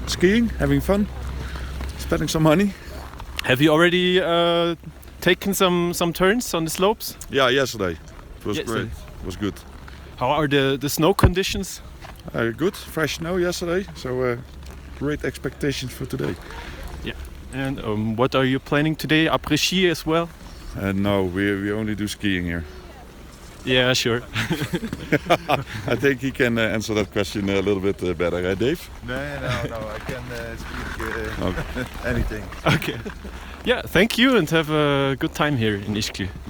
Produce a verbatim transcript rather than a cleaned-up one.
skiing, having fun, spending some money. Have you already uh, taken some some turns on the slopes? Yeah, yesterday. It was Yesterday. great. It was good. How are the the snow conditions? Uh, good, fresh snow yesterday, so uh, great expectations for today. And um, what are you planning today? Après ski as well? Uh, no, we we only do skiing here. Yeah, sure. I think he can uh, answer that question a little bit uh, better, uh, Dave. No, no, no. I can uh, speak uh, anything. Okay. Yeah, thank you and have a good time here in Ischgl.